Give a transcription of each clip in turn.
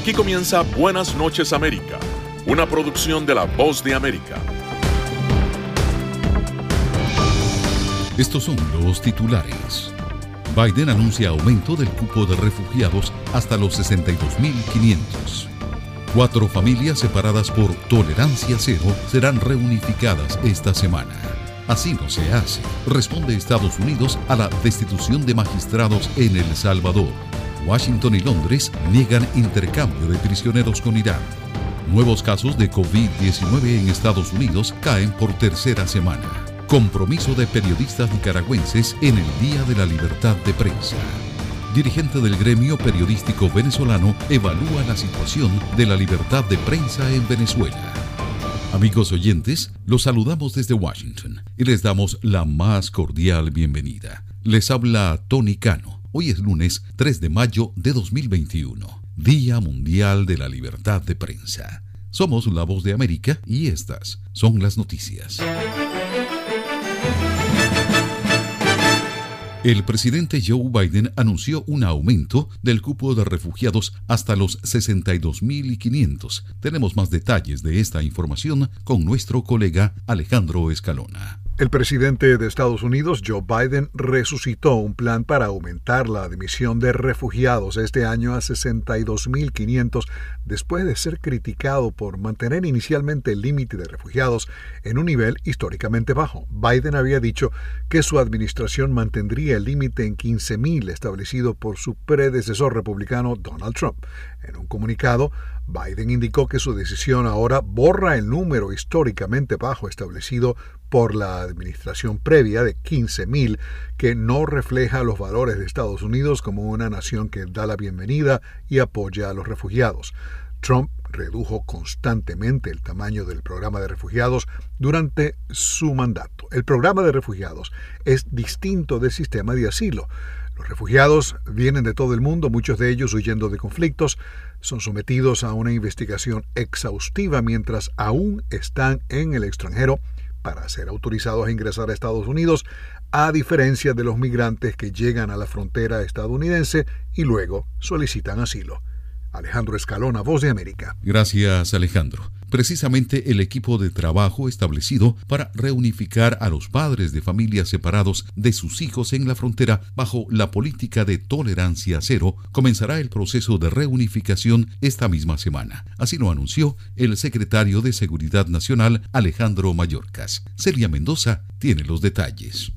Aquí comienza Buenas noches América, una producción de La Voz de América. Estos son los titulares. Biden anuncia aumento del cupo de refugiados hasta los 62.500. 4 familias separadas por tolerancia cero serán reunificadas esta semana. Así no se hace, responde Estados Unidos a la destitución de magistrados en El Salvador. Washington y Londres niegan intercambio de prisioneros con Irán. Nuevos casos de COVID-19 en Estados Unidos caen por tercera semana. Compromiso de periodistas nicaragüenses en el Día de la Libertad de Prensa. Dirigente del gremio periodístico venezolano evalúa la situación de la libertad de prensa en Venezuela. Amigos oyentes, los saludamos desde Washington y les damos la más cordial bienvenida. Les habla Tony Cano. Hoy es lunes 3 de mayo de 2021, Día Mundial de la Libertad de Prensa. Somos La Voz de América y estas son las noticias. El presidente Joe Biden anunció un aumento del cupo de refugiados hasta los 62.500. Tenemos más detalles de esta información con nuestro colega Alejandro Escalona. El presidente de Estados Unidos, Joe Biden, resucitó un plan para aumentar la admisión de refugiados este año a 62.500 después de ser criticado por mantener inicialmente el límite de refugiados en un nivel históricamente bajo. Biden había dicho que su administración mantendría el límite en 15.000 establecido por su predecesor republicano Donald Trump. En un comunicado, Biden indicó que su decisión ahora borra el número históricamente bajo establecido por la administración previa de 15.000, que no refleja los valores de Estados Unidos como una nación que da la bienvenida y apoya a los refugiados. Trump redujo constantemente el tamaño del programa de refugiados durante su mandato. El programa de refugiados es distinto del sistema de asilo. Los refugiados vienen de todo el mundo, muchos de ellos huyendo de conflictos, son sometidos a una investigación exhaustiva mientras aún están en el extranjero para ser autorizados a ingresar a Estados Unidos, a diferencia de los migrantes que llegan a la frontera estadounidense y luego solicitan asilo. Alejandro Escalona, Voz de América. Gracias, Alejandro. Precisamente el equipo de trabajo establecido para reunificar a los padres de familias separados de sus hijos en la frontera bajo la política de tolerancia cero comenzará el proceso de reunificación esta misma semana. Así lo anunció el secretario de Seguridad Nacional, Alejandro Mayorkas. Celia Mendoza tiene los detalles.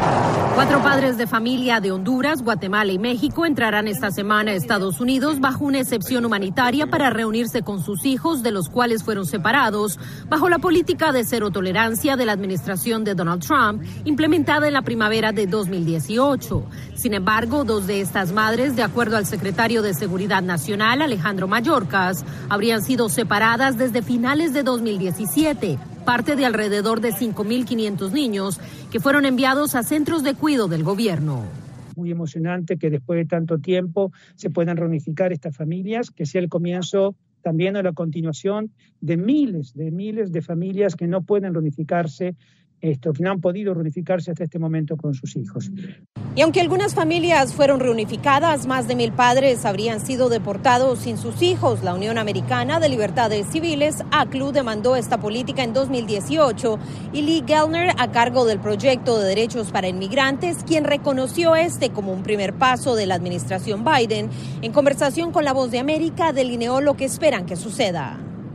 4 padres de familia de Honduras, Guatemala y México entrarán esta semana a Estados Unidos bajo una excepción humanitaria para reunirse con sus hijos, de los cuales fueron separados bajo la política de cero tolerancia de la administración de Donald Trump, implementada en la primavera de 2018. Sin embargo, 2 de estas madres, de acuerdo al secretario de Seguridad Nacional, Alejandro Mayorkas, habrían sido separadas desde finales de 2017, parte de alrededor de 5.500 niños que fueron enviados a centros de cuidado del gobierno. Muy emocionante que después de tanto tiempo se puedan reunificar estas familias, que sea el comienzo también a la continuación de miles de familias que no pueden reunificarse, que no han podido reunificarse hasta este momento con sus hijos. Y aunque algunas familias fueron reunificadas, más de 1,000 padres habrían sido deportados sin sus hijos. La Unión Americana de Libertades Civiles, ACLU, demandó esta política en 2018 y Lee Gellner, a cargo del Proyecto de Derechos para Inmigrantes, quien reconoció como un primer paso de la administración Biden, en conversación con La Voz de América, delineó lo que esperan que suceda.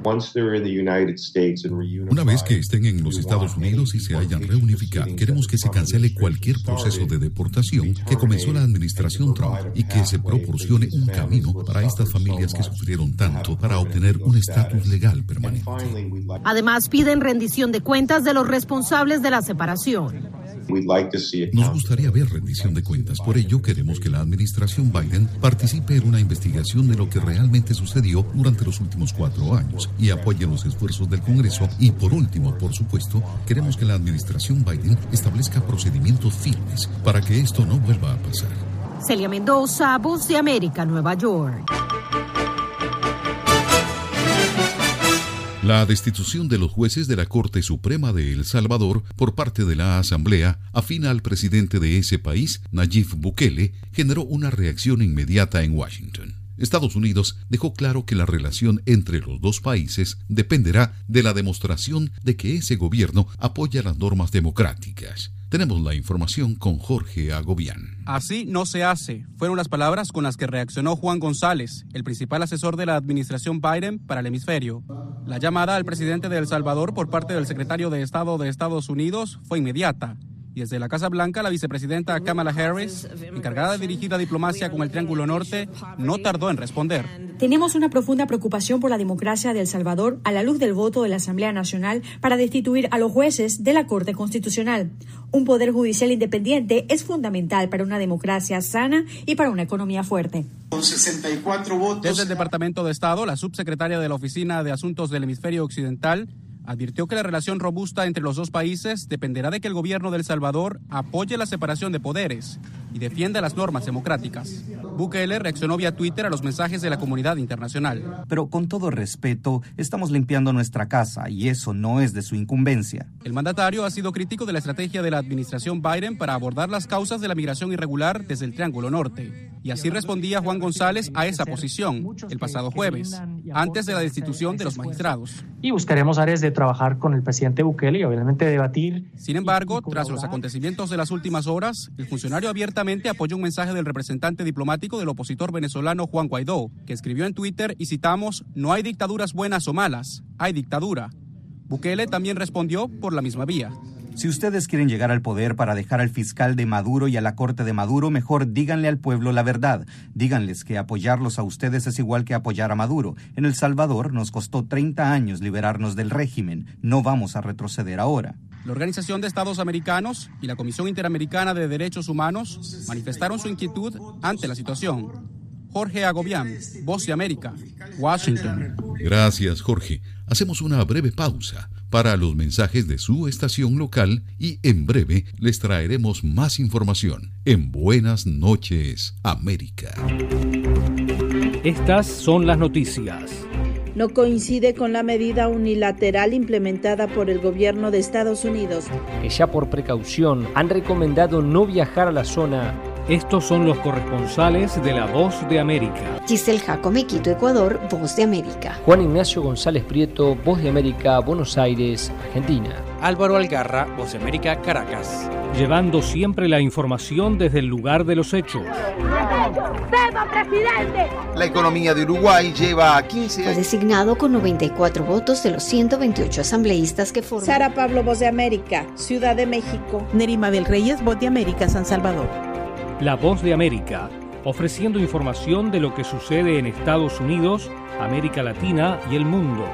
Una vez que estén en los Estados Unidos y se hayan reunificado, queremos que se cancele cualquier proceso de deportación que comenzó la administración Trump y que se proporcione un camino para estas familias que sufrieron tanto para obtener un estatus legal permanente. Además, piden rendición de cuentas de los responsables de la separación. Nos gustaría ver rendición de cuentas. Por ello, queremos que la administración Biden participe en una investigación de lo que realmente sucedió durante los últimos 4 años y apoye los esfuerzos del Congreso. Y por último, por supuesto, queremos que la administración Biden establezca procedimientos firmes para que esto no vuelva a pasar. Celia Mendoza, Voz de América, Nueva York. La destitución de los jueces de la Corte Suprema de El Salvador por parte de la Asamblea, afín al presidente de ese país, Nayib Bukele, generó una reacción inmediata en Washington. Estados Unidos dejó claro que la relación entre los dos países dependerá de la demostración de que ese gobierno apoya las normas democráticas. Tenemos la información con Jorge Agobián. Así no se hace, fueron las palabras con las que reaccionó Juan González, el principal asesor de la administración Biden para el hemisferio. La llamada al presidente de El Salvador por parte del secretario de Estado de Estados Unidos fue inmediata. Y desde la Casa Blanca, la vicepresidenta Kamala Harris, encargada de dirigir la diplomacia con el Triángulo Norte, no tardó en responder. Tenemos una profunda preocupación por la democracia de El Salvador a la luz del voto de la Asamblea Nacional para destituir a los jueces de la Corte Constitucional. Un poder judicial independiente es fundamental para una democracia sana y para una economía fuerte. Con 64 votos. Desde el Departamento de Estado, la subsecretaria de la Oficina de Asuntos del Hemisferio Occidental advirtió que la relación robusta entre los dos países dependerá de que el gobierno de El Salvador apoye la separación de poderes y defienda las normas democráticas. Bukele reaccionó vía Twitter a los mensajes de la comunidad internacional. Pero con todo respeto, estamos limpiando nuestra casa y eso no es de su incumbencia. El mandatario ha sido crítico de la estrategia de la administración Biden para abordar las causas de la migración irregular desde el Triángulo Norte. Y así respondía Juan González a esa posición el pasado jueves, antes de la destitución de los magistrados. Y buscaremos áreas de trabajar con el presidente Bukele y obviamente debatir. Sin embargo, tras los acontecimientos de las últimas horas, el funcionario abiertamente apoyó un mensaje del representante diplomático del opositor venezolano Juan Guaidó, que escribió en Twitter, y citamos, "No hay dictaduras buenas o malas, hay dictadura". Bukele también respondió por la misma vía. Si ustedes quieren llegar al poder para dejar al fiscal de Maduro y a la corte de Maduro, mejor díganle al pueblo la verdad. Díganles que apoyarlos a ustedes es igual que apoyar a Maduro. En El Salvador nos costó 30 años liberarnos del régimen. No vamos a retroceder ahora. La Organización de Estados Americanos y la Comisión Interamericana de Derechos Humanos manifestaron su inquietud ante la situación. Jorge Agobián, Voz de América, Washington. Gracias, Jorge. Hacemos una breve pausa para los mensajes de su estación local y en breve les traeremos más información en Buenas Noches, América. Estas son las noticias. No coincide con la medida unilateral implementada por el gobierno de Estados Unidos, que ya por precaución han recomendado no viajar a la zona. Estos son los corresponsales de La Voz de América. Giselle Jacome, Quito, Ecuador, Voz de América. Juan Ignacio González Prieto, Voz de América, Buenos Aires, Argentina. Álvaro Algarra, Voz de América, Caracas. Llevando siempre la información desde el lugar de los hechos. ¡Viva, presidente! La economía de Uruguay lleva 15 años. Fue designado con 94 votos de los 128 asambleístas que forman. Sara Pablo, Voz de América, Ciudad de México. Nerima Bel Reyes, Voz de América, San Salvador. La Voz de América, ofreciendo información de lo que sucede en Estados Unidos, América Latina y el mundo.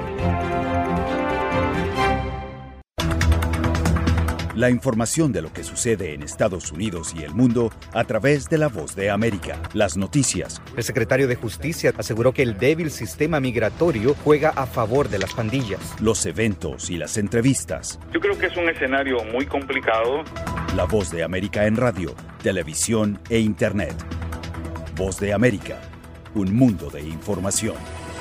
La información de lo que sucede en Estados Unidos y el mundo a través de La Voz de América. Las noticias. El secretario de Justicia aseguró que el débil sistema migratorio juega a favor de las pandillas. Los eventos y las entrevistas. Yo creo que es un escenario muy complicado. La Voz de América en radio, televisión e internet. Voz de América, un mundo de información.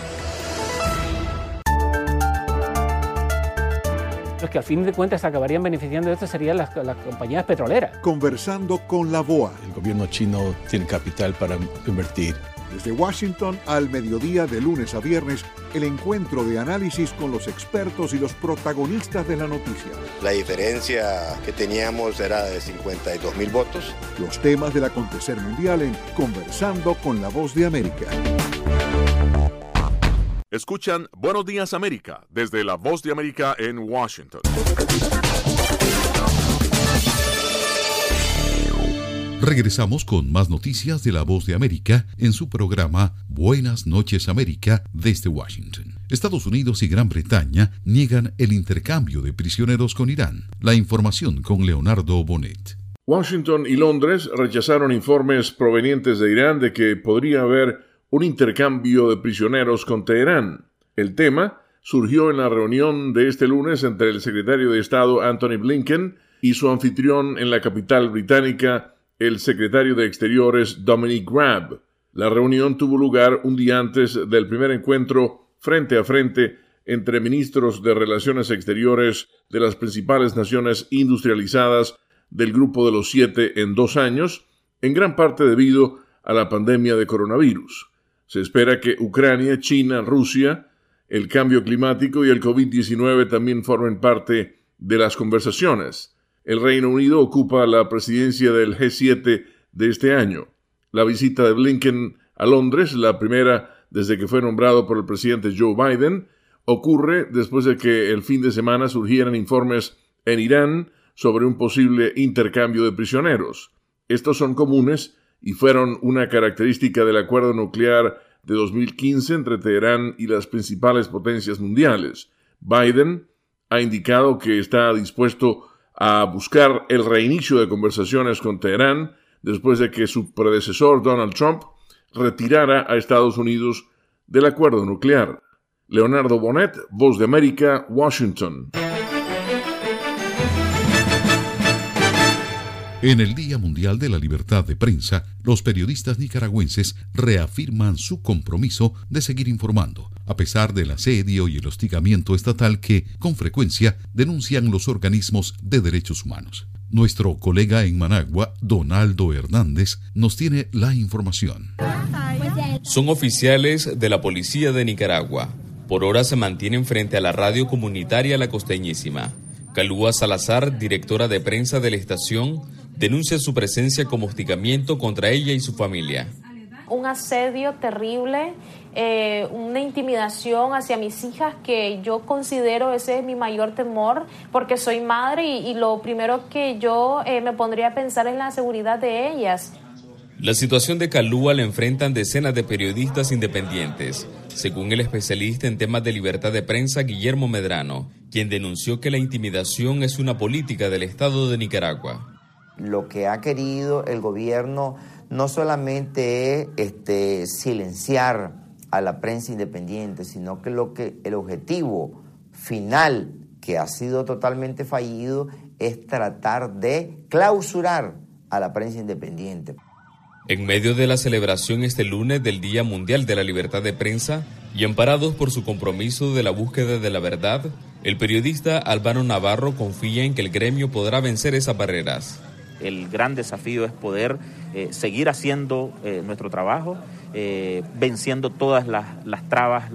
Los que al fin de cuentas acabarían beneficiando de esto serían las compañías petroleras. Conversando con la BOA. El gobierno chino tiene capital para invertir. Desde Washington al mediodía de lunes a viernes, el encuentro de análisis con los expertos y los protagonistas de la noticia. La diferencia que teníamos era de 52.000 votos. Los temas del acontecer mundial en Conversando con la Voz de América. Escuchan Buenos Días América desde La Voz de América en Washington. Regresamos con más noticias de La Voz de América en su programa Buenas Noches América desde Washington. Estados Unidos y Gran Bretaña niegan el intercambio de prisioneros con Irán. La información con Leonardo Bonet. Washington y Londres rechazaron informes provenientes de Irán de que podría haber un intercambio de prisioneros con Teherán. El tema surgió en la reunión de este lunes entre el secretario de Estado Antony Blinken y su anfitrión en la capital británica, el secretario de Exteriores Dominic Raab. La reunión tuvo lugar un día antes del primer encuentro frente a frente entre ministros de Relaciones Exteriores de las principales naciones industrializadas del Grupo de los 7 en 2 años, en gran parte debido a la pandemia de coronavirus. Se espera que Ucrania, China, Rusia, el cambio climático y el COVID-19 también formen parte de las conversaciones. El Reino Unido ocupa la presidencia del G7 de este año. La visita de Blinken a Londres, la primera desde que fue nombrado por el presidente Joe Biden, ocurre después de que el fin de semana surgieran informes en Irán sobre un posible intercambio de prisioneros. Estos son comunes y fueron una característica del acuerdo nuclear de 2015 entre Teherán y las principales potencias mundiales. Biden ha indicado que está dispuesto a buscar el reinicio de conversaciones con Teherán después de que su predecesor Donald Trump retirara a Estados Unidos del acuerdo nuclear. Leonardo Bonet, Voz de América, Washington. En el Día Mundial de la Libertad de Prensa, los periodistas nicaragüenses reafirman su compromiso de seguir informando, a pesar del asedio y el hostigamiento estatal que, con frecuencia, denuncian los organismos de derechos humanos. Nuestro colega en Managua, Donaldo Hernández, nos tiene la información. Son oficiales de la Policía de Nicaragua. Por ahora se mantienen frente a la radio comunitaria La Costeñísima. Calúa Salazar, directora de prensa de la estación, denuncia su presencia como hostigamiento contra ella y su familia. Un asedio terrible, una intimidación hacia mis hijas que yo considero ese es mi mayor temor porque soy madre y lo primero que yo me pondría a pensar es la seguridad de ellas. La situación de Calúa la enfrentan decenas de periodistas independientes, según el especialista en temas de libertad de prensa Guillermo Medrano, quien denunció que la intimidación es una política del Estado de Nicaragua. Lo que ha querido el gobierno no solamente es silenciar a la prensa independiente, sino que el objetivo final, que ha sido totalmente fallido, es tratar de clausurar a la prensa independiente. En medio de la celebración este lunes del Día Mundial de la Libertad de Prensa y amparados por su compromiso de la búsqueda de la verdad, el periodista Álvaro Navarro confía en que el gremio podrá vencer esas barreras. El gran desafío es poder seguir haciendo nuestro trabajo, venciendo todas las trabas,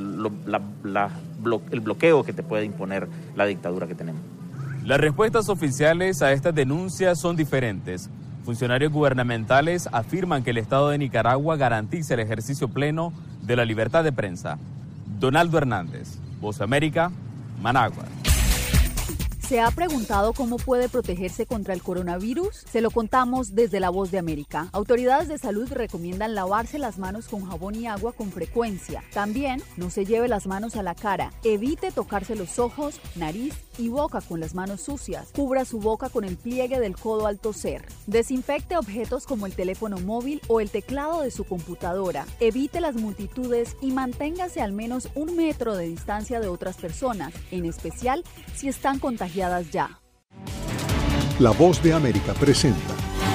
el bloqueo que te puede imponer la dictadura que tenemos. Las respuestas oficiales a estas denuncias son diferentes. Funcionarios gubernamentales afirman que el Estado de Nicaragua garantiza el ejercicio pleno de la libertad de prensa. Donaldo Hernández, Voz de América, Managua. ¿Se ha preguntado cómo puede protegerse contra el coronavirus? Se lo contamos desde La Voz de América. Autoridades de salud recomiendan lavarse las manos con jabón y agua con frecuencia. También no se lleve las manos a la cara. Evite tocarse los ojos, nariz y boca con las manos sucias. Cubra su boca con el pliegue del codo al toser. Desinfecte objetos como el teléfono móvil o el teclado de su computadora. Evite las multitudes y manténgase al menos 1 metro de distancia de otras personas, en especial si están contagiadas ya. La Voz de América presenta.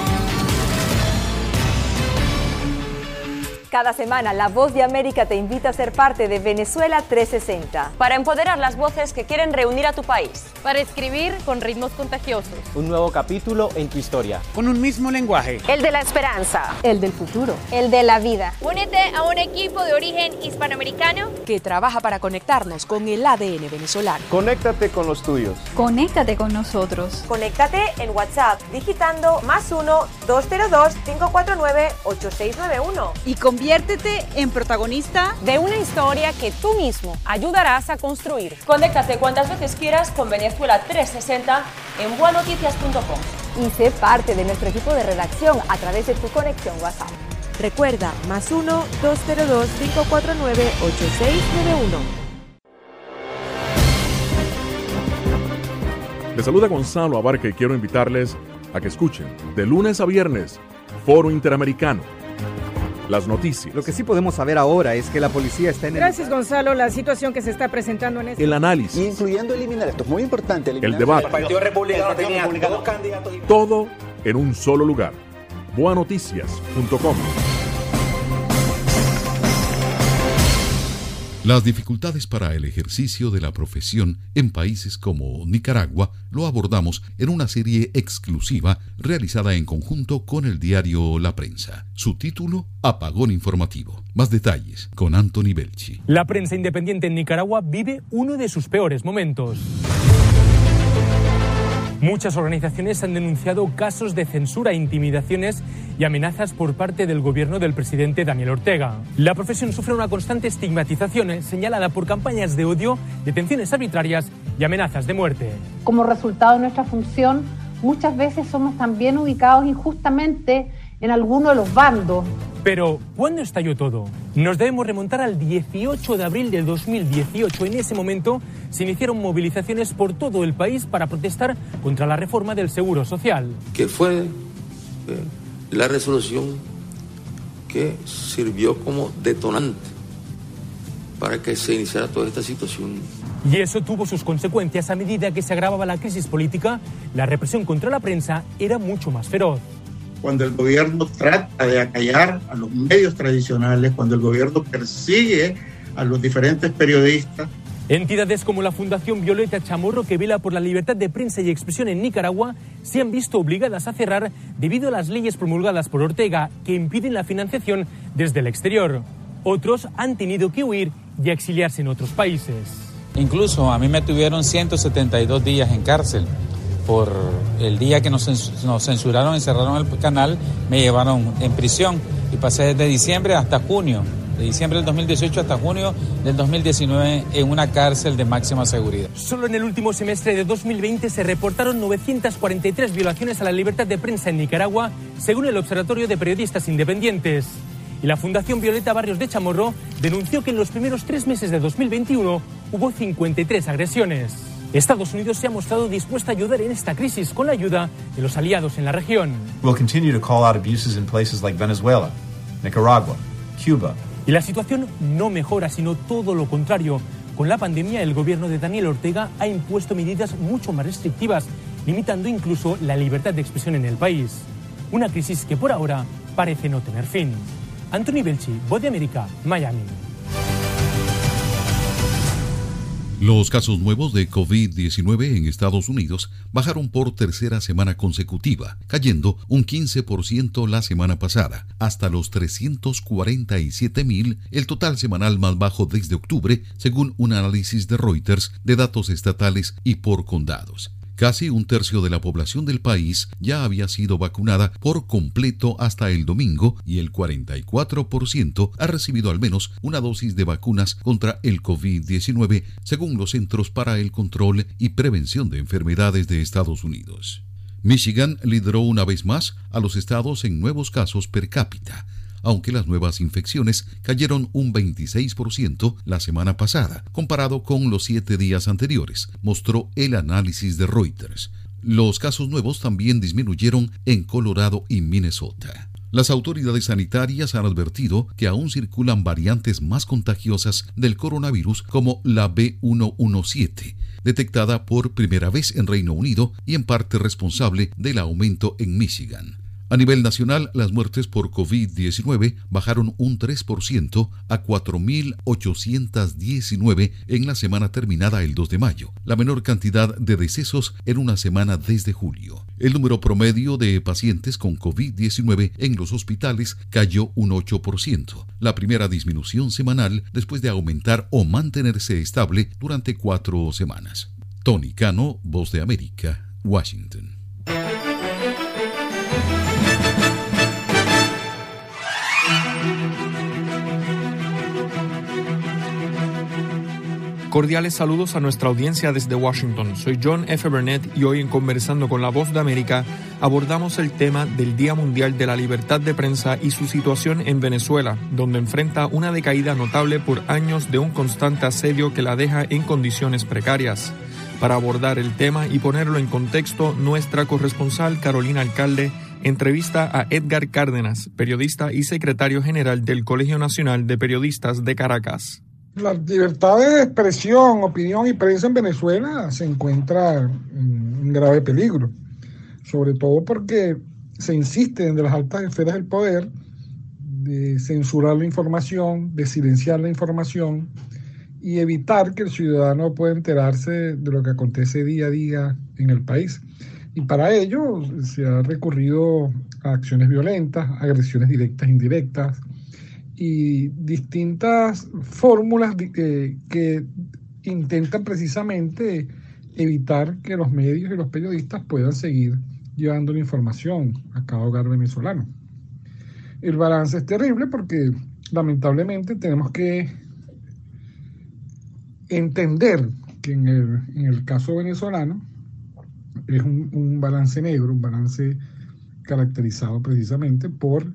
Cada semana, La Voz de América te invita a ser parte de Venezuela 360. Para empoderar las voces que quieren reunir a tu país. Para escribir con ritmos contagiosos. Un nuevo capítulo en tu historia. Con un mismo lenguaje. El de la esperanza. El del futuro. El de la vida. Únete a un equipo de origen hispanoamericano que trabaja para conectarnos con el ADN venezolano. Conéctate con los tuyos. Conéctate con nosotros. Conéctate en WhatsApp digitando +1 202 549 8691. Y conviértete en protagonista de una historia que tú mismo ayudarás a construir. Conéctate cuantas veces quieras con Venezuela 360 en buenoticias.com. Y sé parte de nuestro equipo de redacción a través de tu conexión WhatsApp. Recuerda, +1 202 549 8691. Les saluda Gonzalo Abarca y quiero invitarles a que escuchen de lunes a viernes Foro Interamericano. Las noticias. Lo que sí podemos saber ahora es que la policía está en Gracias, Gonzalo. La situación que se está presentando en el análisis. Incluyendo eliminar, esto es muy importante. El debate. El Partido Republicano tenía 2 candidatos. Todo en un solo lugar. Buenoticias.com. Las dificultades para el ejercicio de la profesión en países como Nicaragua lo abordamos en una serie exclusiva realizada en conjunto con el diario La Prensa. Su título, Apagón Informativo. Más detalles con Anthony Belchi. La prensa independiente en Nicaragua vive uno de sus peores momentos. Muchas organizaciones han denunciado casos de censura, intimidaciones y amenazas por parte del gobierno del presidente Daniel Ortega. La profesión sufre una constante estigmatización señalada por campañas de odio, detenciones arbitrarias y amenazas de muerte. Como resultado de nuestra función, muchas veces somos también ubicados injustamente en alguno de los bandos. Pero, ¿cuándo estalló todo? Nos debemos remontar al 18 de abril del 2018. En ese momento se iniciaron movilizaciones por todo el país para protestar contra la reforma del Seguro Social. Que fue la resolución que sirvió como detonante para que se iniciara toda esta situación. Y eso tuvo sus consecuencias. A medida que se agravaba la crisis política, la represión contra la prensa era mucho más feroz. Cuando el gobierno trata de acallar a los medios tradicionales, cuando el gobierno persigue a los diferentes periodistas. Entidades como la Fundación Violeta Chamorro, que vela por la libertad de prensa y expresión en Nicaragua, se han visto obligadas a cerrar debido a las leyes promulgadas por Ortega que impiden la financiación desde el exterior. Otros han tenido que huir y exiliarse en otros países. Incluso a mí me tuvieron 172 días en cárcel. Por el día que nos censuraron, encerraron el canal, me llevaron en prisión y pasé desde diciembre hasta junio, de diciembre del 2018 hasta junio del 2019 en una cárcel de máxima seguridad. Solo en el último semestre de 2020 se reportaron 943 violaciones a la libertad de prensa en Nicaragua, según el Observatorio de Periodistas Independientes. Y la Fundación Violeta Barrios de Chamorro denunció que en los primeros 3 meses de 2021 hubo 53 agresiones. Estados Unidos se ha mostrado dispuesta a ayudar en esta crisis con la ayuda de los aliados en la región. We'll continue to call out abuses in places like Venezuela, Nicaragua, Cuba. Y la situación no mejora, sino todo lo contrario. Con la pandemia, el gobierno de Daniel Ortega ha impuesto medidas mucho más restrictivas, limitando incluso la libertad de expresión en el país. Una crisis que por ahora parece no tener fin. Anthony Belchi, Voz de América, Miami. Los casos nuevos de COVID-19 en Estados Unidos bajaron por tercera semana consecutiva, cayendo un 15% la semana pasada, hasta los 347,000, el total semanal más bajo desde octubre, según un análisis de Reuters de datos estatales y por condados. Casi un tercio de la población del país ya había sido vacunada por completo hasta el domingo y el 44% ha recibido al menos una dosis de vacunas contra el COVID-19, según los Centros para el Control y Prevención de Enfermedades de Estados Unidos. Michigan lideró una vez más a los estados en nuevos casos per cápita, aunque las nuevas infecciones cayeron un 26% la semana pasada, comparado con los 7 días anteriores, mostró el análisis de Reuters. Los casos nuevos también disminuyeron en Colorado y Minnesota. Las autoridades sanitarias han advertido que aún circulan variantes más contagiosas del coronavirus como la B117, detectada por primera vez en Reino Unido y en parte responsable del aumento en Michigan. A nivel nacional, las muertes por COVID-19 bajaron un 3% a 4.819 en la semana terminada el 2 de mayo, la menor cantidad de decesos en una semana desde julio. El número promedio de pacientes con COVID-19 en los hospitales cayó un 8%, la primera disminución semanal después de aumentar o mantenerse estable durante 4 semanas. Tony Cano, Voz de América, Washington. Cordiales saludos a nuestra audiencia desde Washington. Soy John F. Burnett y hoy en Conversando con la Voz de América abordamos el tema del Día Mundial de la Libertad de Prensa y su situación en Venezuela, donde enfrenta una decaída notable por años de un constante asedio que la deja en condiciones precarias. Para abordar el tema y ponerlo en contexto, nuestra corresponsal Carolina Alcalde entrevista a Edgar Cárdenas, periodista y secretario general del Colegio Nacional de Periodistas de Caracas. La libertad de expresión, opinión y prensa en Venezuela se encuentra en grave peligro, sobre todo porque se insiste desde las altas esferas del poder de censurar la información, de silenciar la información y evitar que el ciudadano pueda enterarse de lo que acontece día a día en el país. Y para ello se ha recurrido a acciones violentas, agresiones directas e indirectas y distintas fórmulas que intentan precisamente evitar que los medios y los periodistas puedan seguir llevando la información a cada hogar venezolano. El balance es terrible porque lamentablemente tenemos que entender que en el caso venezolano es un balance negro, un balance caracterizado precisamente por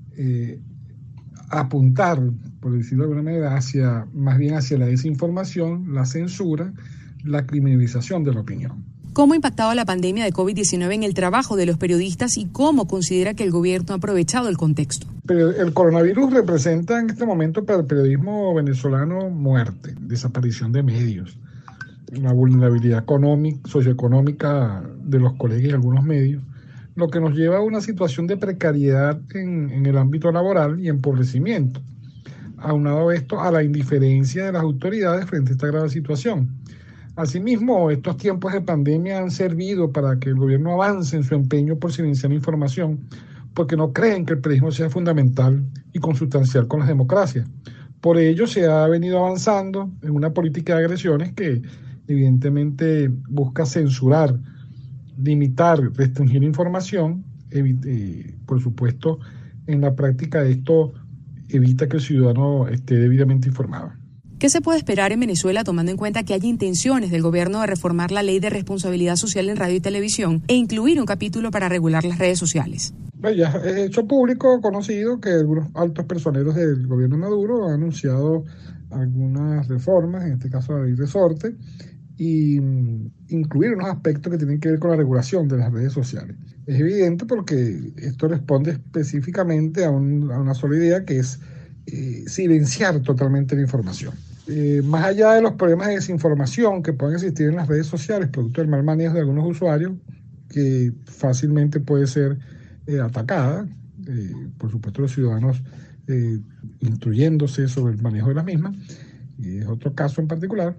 apuntar, por decirlo de alguna manera, más bien hacia la desinformación, la censura, la criminalización de la opinión. ¿Cómo ha impactado la pandemia de COVID-19 en el trabajo de los periodistas y cómo considera que el gobierno ha aprovechado el contexto? Pero el coronavirus representa en este momento para el periodismo venezolano muerte, desaparición de medios, la vulnerabilidad socioeconómica de los colegas y algunos medios, lo que nos lleva a una situación de precariedad en el ámbito laboral y empobrecimiento. Aunado esto a la indiferencia de las autoridades frente a esta grave situación. Asimismo, estos tiempos de pandemia han servido para que el gobierno avance en su empeño por silenciar la información, porque no creen que el periodismo sea fundamental y consustancial con las democracias. Por ello se ha venido avanzando en una política de agresiones que evidentemente busca censurar, limitar, restringir información. Por supuesto, en la práctica esto evita que el ciudadano esté debidamente informado. ¿Qué se puede esperar en Venezuela tomando en cuenta que hay intenciones del gobierno de reformar la ley de responsabilidad social en radio y televisión e incluir un capítulo para regular las redes sociales? Ya es hecho público, conocido, que algunos altos personeros del gobierno de Maduro han anunciado algunas reformas, en este caso la ley resorte, y incluir unos aspectos que tienen que ver con la regulación de las redes sociales. Es evidente porque esto responde específicamente a una sola idea, que es silenciar totalmente la información. Más allá de los problemas de desinformación que pueden existir en las redes sociales, producto del mal manejo de algunos usuarios, que fácilmente puede ser atacada, por supuesto los ciudadanos instruyéndose sobre el manejo de las mismas, y es otro caso en particular,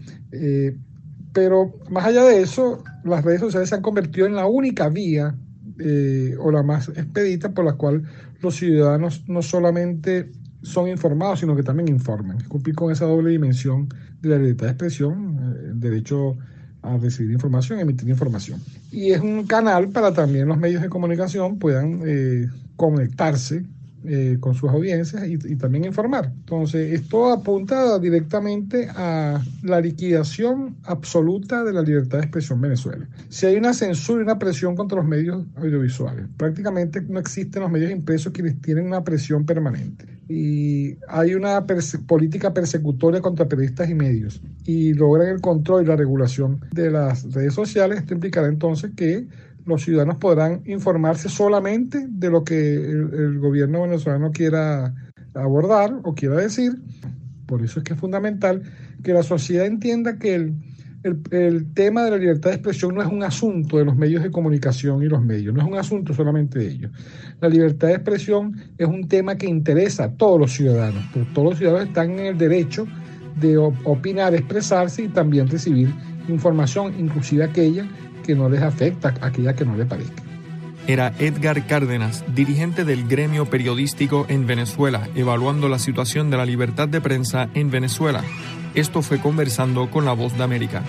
pero más allá de eso, las redes sociales se han convertido en la única vía o la más expedita por la cual los ciudadanos no solamente son informados, sino que también informan. Cumplir con esa doble dimensión de la libertad de expresión, el derecho a recibir información, emitir información. Y es un canal para también los medios de comunicación puedan conectarse con sus audiencias y también informar. Entonces, esto apunta directamente a la liquidación absoluta de la libertad de expresión en Venezuela. Si hay una censura y una presión contra los medios audiovisuales, prácticamente no existen los medios impresos quienes tienen una presión permanente. Y hay una política persecutoria contra periodistas y medios. Y logran el control y la regulación de las redes sociales. Esto implicará entonces que los ciudadanos podrán informarse solamente de lo que el gobierno venezolano quiera abordar o quiera decir. Por eso es que es fundamental que la sociedad entienda que el tema de la libertad de expresión no es un asunto de los medios de comunicación y los medios, no es un asunto solamente de ellos. La libertad de expresión es un tema que interesa a todos los ciudadanos, porque todos los ciudadanos están en el derecho de opinar, expresarse y también recibir información, inclusive aquella que no les afecta, aquella que no les parezca. Era Edgar Cárdenas, dirigente del gremio periodístico en Venezuela, evaluando la situación de la libertad de prensa en Venezuela. Esto fue Conversando con La Voz de América.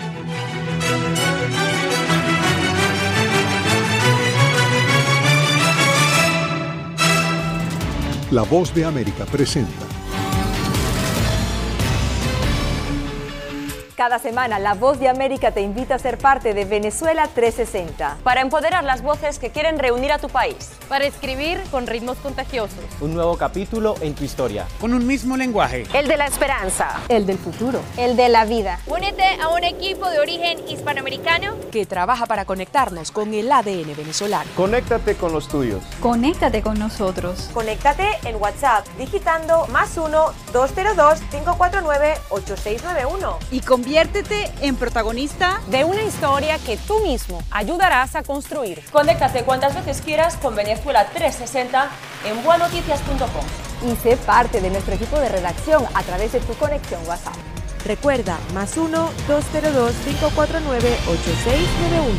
La Voz de América presenta. Cada semana, La Voz de América te invita a ser parte de Venezuela 360. Para empoderar las voces que quieren reunir a tu país. Para escribir con ritmos contagiosos. Un nuevo capítulo en tu historia. Con un mismo lenguaje. El de la esperanza. El del futuro. El de la vida. Únete a un equipo de origen hispanoamericano que trabaja para conectarnos con el ADN venezolano. Conéctate con los tuyos. Conéctate con nosotros. Conéctate en WhatsApp digitando +1 202 549 8691. Y conviértete en protagonista de una historia que tú mismo ayudarás a construir. Conéctate cuantas veces quieras con Venezuela 360 en buenoticias.com. Y sé parte de nuestro equipo de redacción a través de tu conexión WhatsApp. Recuerda, +1 202 549 8691.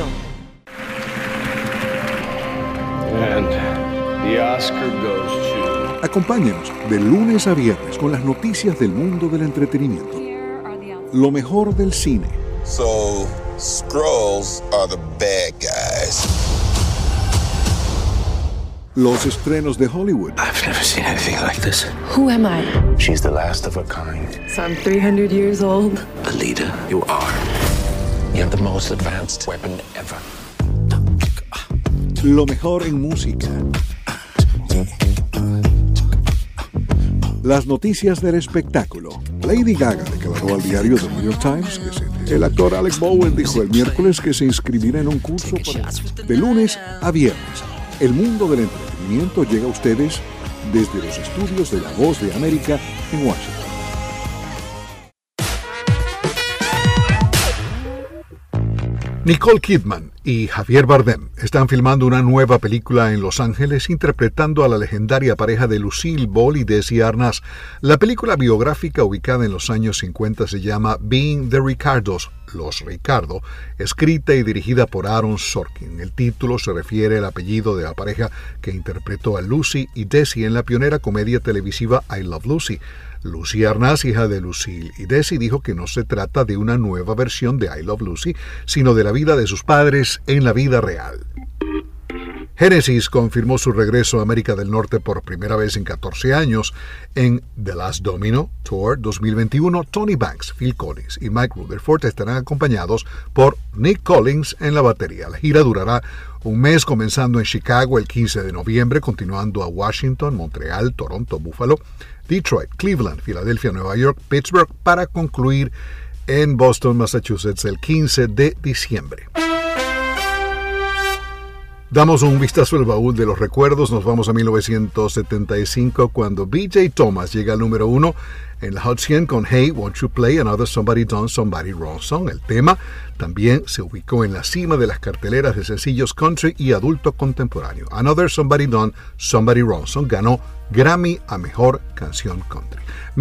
And the Oscar goes to... Acompáñenos de lunes a viernes con las noticias del mundo del entretenimiento. Lo mejor del cine. So, Skrulls are the bad guys. Los estrenos de Hollywood. I've never seen anything like this. Who am I? She's the last of her kind. So I'm 300 years old. Alita, you are. You have the most advanced weapon ever. Lo mejor en música. Las noticias del espectáculo. Lady Gaga declaró al diario The New York Times que el actor Alec Bowen dijo el miércoles que se inscribirá en un curso de lunes a viernes. El mundo del entretenimiento llega a ustedes desde los estudios de La Voz de América en Washington. Nicole Kidman y Javier Bardem están filmando una nueva película en Los Ángeles interpretando a la legendaria pareja de Lucille Ball y Desi Arnaz. La película biográfica ubicada en los años 50 se llama Being the Ricardos, Los Ricardo, escrita y dirigida por Aaron Sorkin. El título se refiere al apellido de la pareja que interpretó a Lucy y Desi en la pionera comedia televisiva I Love Lucy. Lucy Arnaz, hija de Lucille y Desi, dijo que no se trata de una nueva versión de I Love Lucy, sino de la vida de sus padres en la vida real. Genesis confirmó su regreso a América del Norte por primera vez en 14 años. En The Last Domino Tour 2021, Tony Banks, Phil Collins y Mike Rutherford estarán acompañados por Nick Collins en la batería. La gira durará un mes, comenzando en Chicago el 15 de noviembre, continuando a Washington, Montreal, Toronto, Buffalo, Detroit, Cleveland, Filadelfia, Nueva York, Pittsburgh, para concluir en Boston, Massachusetts, el 15 de diciembre. Damos un vistazo al baúl de los recuerdos. Nos vamos a 1975 cuando B.J. Thomas llega al número 1 en la Hot 100 con Hey, Won't You Play Another Somebody Done Somebody Wrong Song. El tema también se ubicó en la cima de las carteleras de sencillos country y adulto contemporáneo. Another Somebody Done Somebody Wrong Song ganó Grammy a Mejor Canción Country.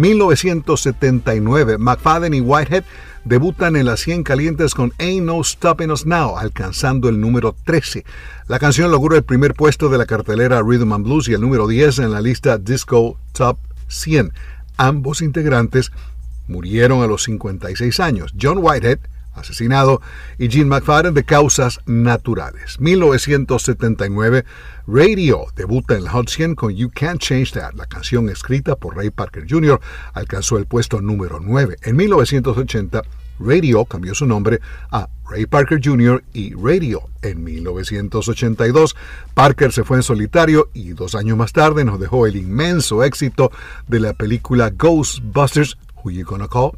1979, McFadden y Whitehead debutan en las 100 calientes con Ain't No Stopping Us Now, alcanzando el número 13. La canción logró el primer puesto de la cartelera Rhythm and Blues y el número 10 en la lista Disco Top 100. Ambos integrantes murieron a los 56 años. John Whitehead, asesinado, y Gene McFadden, de causas naturales. 1979, Radio debuta en la Hot 100 con You Can't Change That. La canción, escrita por Ray Parker Jr., alcanzó el puesto número 9. En 1980, Radio cambió su nombre a Ray Parker Jr. y Radio. En 1982, Parker se fue en solitario y 2 años más tarde nos dejó el inmenso éxito de la película Ghostbusters, Who You Gonna Call.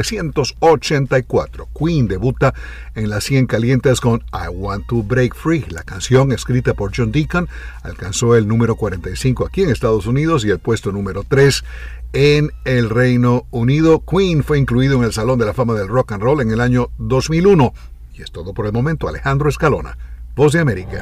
1984, Queen debuta en las 100 calientes con I Want to Break Free. La canción, escrita por John Deacon, alcanzó el número 45 aquí en Estados Unidos y el puesto número 3 en el Reino Unido. Queen fue incluido en el Salón de la Fama del Rock and Roll en el año 2001. Y es todo por el momento. Alejandro Escalona, Voz de América.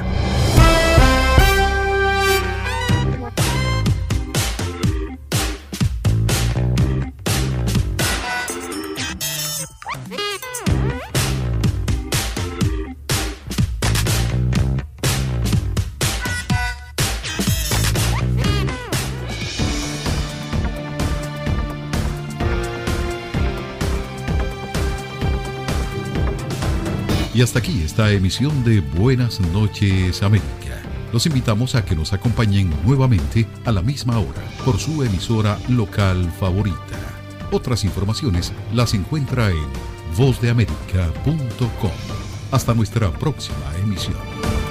Y hasta aquí esta emisión de Buenas noches América. Los invitamos a que nos acompañen nuevamente a la misma hora por su emisora local favorita. Otras informaciones las encuentra en vozdeamerica.com. Hasta nuestra próxima emisión.